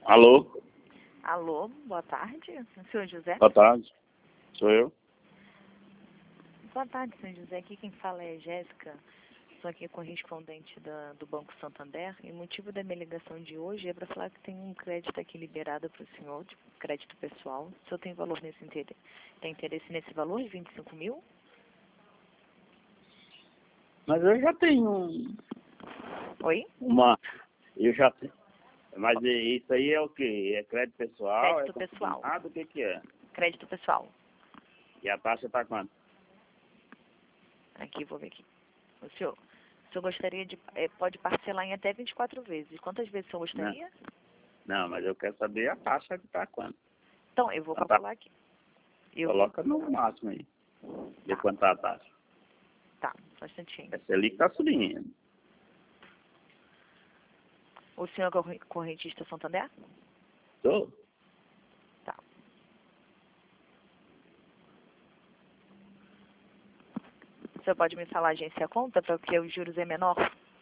Alô? Alô, boa tarde, senhor José? Boa tarde. Sou eu? Boa tarde, senhor José. Aqui quem fala é Jéssica. Sou aqui correspondente do Banco Santander. E o motivo da minha ligação de hoje é para falar que tem um crédito aqui liberado para o senhor, de crédito pessoal. O senhor tem valor nesse interesse? Tem interesse nesse valor de 25 mil? Mas eu já tenho Oi? Eu já tenho. Mas isso aí é o quê? É crédito pessoal? Crédito pessoal. O que é? Crédito pessoal. E a taxa está quanto? Aqui, vou ver aqui. O senhor gostaria de... pode parcelar em até 24 vezes. Quantas vezes o senhor gostaria? Não, mas eu quero saber a taxa que está quanto. Então, eu vou calcular aqui. Coloca no máximo aí. De quanto está a taxa. Tá, só um instantinho. Essa ali que está subindo. O senhor é correntista Santander? Tô. Tá. O senhor pode me falar a agência conta, porque os juros é menor?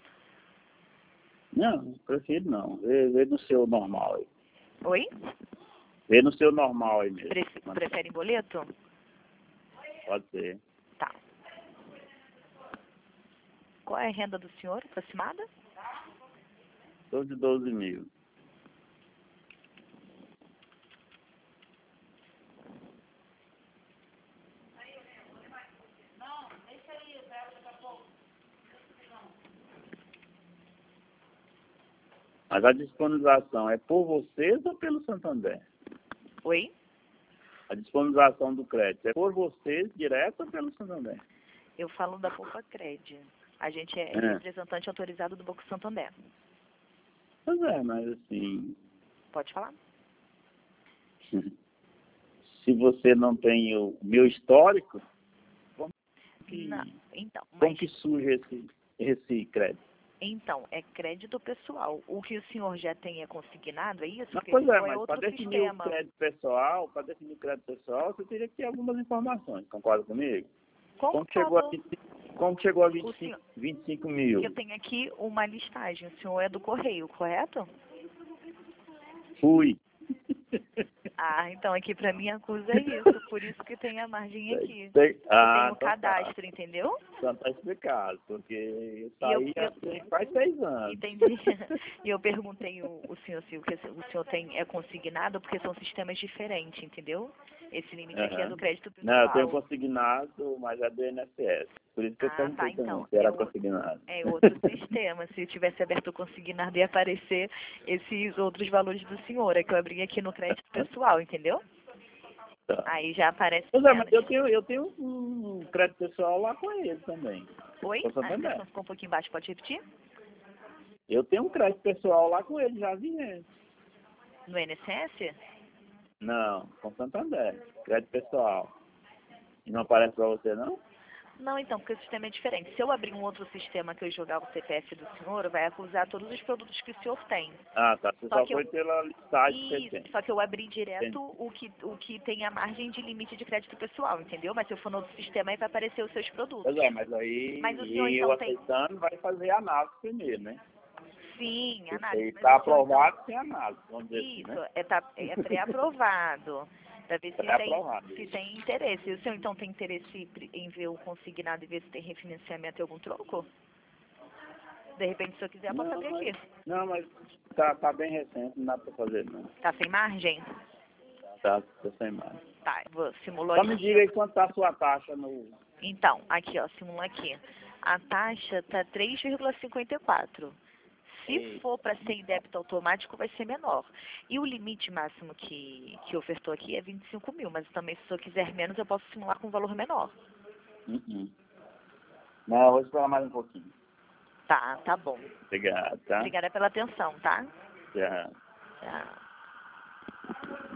Não, prefiro não. Vê no seu normal aí. Oi? Vê no seu normal aí mesmo. Prefere em boleto? Pode ser. Tá. Qual é a renda do senhor aproximada? Tô de 12 mil. Mas a disponibilização é por vocês ou pelo Santander? Oi? A disponibilização do crédito é por vocês direto ou pelo Santander? Eu falo da Poupa Cred. A gente é representante autorizado do Banco Santander. Pois é, mas assim... Pode falar? Se você não tem o meu histórico, como que surge esse crédito? Então, é crédito pessoal. O que o senhor já tem é consignado, é isso? Não, Porque pois é, é mas outro para definir sistema. o crédito pessoal, você teria que ter algumas informações. Concorda comigo? Como chegou a 25 mil? Eu tenho aqui uma listagem. O senhor é do Correio, correto? Fui. Ah, então aqui para mim acusa isso. Por isso que tem a margem aqui. Tem um cadastro, entendeu? Então tá explicado, porque isso aí faz 6 anos. Entendi. E eu perguntei o senhor se o que o senhor tem é consignado, porque são sistemas diferentes, entendeu? Esse limite aqui é do crédito pessoal. Não, eu tenho consignado, mas é do INSS. Por isso que eu perguntei então, se era consignado. É outro sistema. Se eu tivesse aberto o consignado, ia aparecer esses outros valores do senhor. É que eu abri aqui no crédito pessoal, entendeu? Tá. Aí já aparece. Pois é, mas eu tenho um crédito pessoal lá com ele também. Oi? A ligação ficou um pouquinho embaixo. Pode repetir? Eu tenho um crédito pessoal lá com ele, já vi ele. No INSS? Não, com Santander. Crédito pessoal. E não aparece para você, não? Não, então, porque o sistema é diferente. Se eu abrir um outro sistema que eu jogar o CPF do senhor, vai acusar todos os produtos que o senhor tem. Ah, tá. Você só foi pela listagem que você tem. Só que eu abri direto o que tem a margem de limite de crédito pessoal, entendeu? Mas se eu for no outro sistema, aí vai aparecer os seus produtos. Pois é, mas aí o senhor, então, aceitando vai fazer análise primeiro, né? Sim, análise. Está aprovado sem análise, vamos dizer isso, assim, né? é pré-aprovado. Para ver se tem interesse. O senhor, então, tem interesse em ver o consignado e ver se tem refinanciamento e algum troco? De repente, se o senhor quiser, eu posso abrir aqui. Não, mas tá bem recente, não dá para fazer, não. Tá sem margem? Tá sem margem. Tá, vou simular Só aqui. me diga aí quanto tá a sua taxa no... Então, aqui, ó, simula aqui. A taxa tá 3,54. Se for para ser em débito automático, vai ser menor. E o limite máximo que ofertou aqui é 25 mil, mas também se o senhor quiser menos, eu posso simular com um valor menor. Não, vou esperar mais um pouquinho. Tá bom. Obrigado, tá? Obrigada pela atenção, tá? Tchau. Tchau.